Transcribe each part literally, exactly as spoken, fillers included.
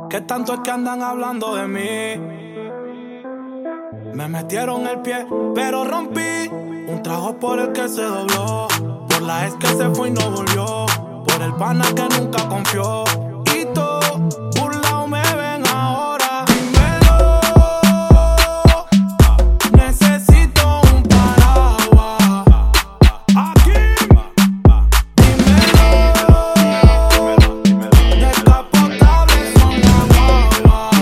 ¿Qué tanto es que andan hablando de mí? Me metieron el pie, pero rompí un trago por el que se dobló, por la ex que se fue y no volvió, por el pana que nunca confió. Y todos burlados me ven ahora. Dímelo, necesito un paraguas. Aquí, dímelo, descapotables son las guaguas.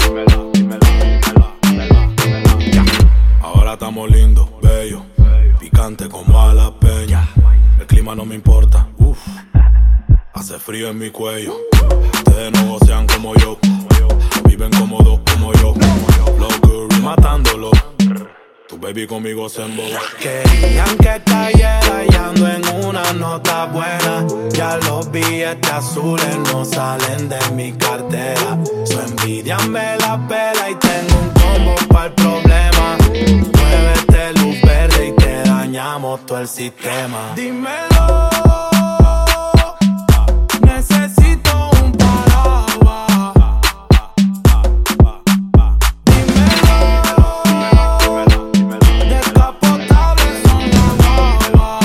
Ahora estamos lindos, bellos, picante como a la peña. El clima no me importa, uff, hace frío en mi cuello. Ustedes no gocean como yo, viven como dos como yo. Flow Curry matándolo, tu baby conmigo se emboba. Querían que cayera y ando en una nota buena. Ya los billetes azules no salen de mi cartera. Su envidia me la pela y tengo un combo para el problema. Muévete luz verde y te dañamos todo el sistema. Dímelo, necesito un paraguas. Dímelo, descapotables son las guaguas.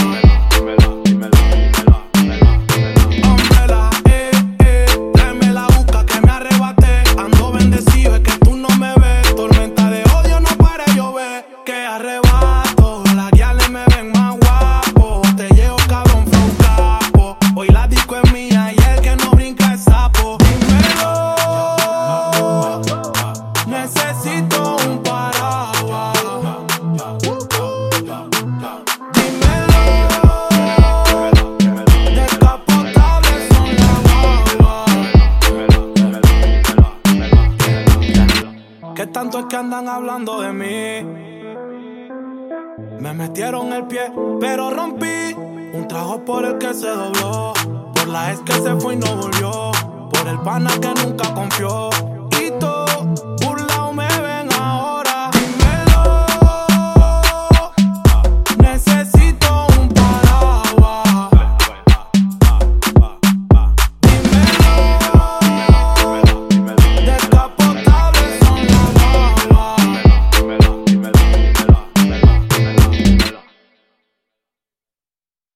Umbrella, eh, eh, tráeme la busca que me arrebaté. Ando bendecido, es que tú no me ves. Tormenta de odio, no para llover. Que arrebato, las guiales me ven más guapo. Te llevo cabrón, flow capo. Hoy la disco es mía y el que no brinca es sapo. Dímelo, necesito un paraguas. Dímelo, descapotables son las guaguas. ¿Qué tanto es que andan hablando de mí? Me metieron el pie, pero rompí un trago por el que se dobló, por la ex que se fue y no volvió, por el pana que nunca confió.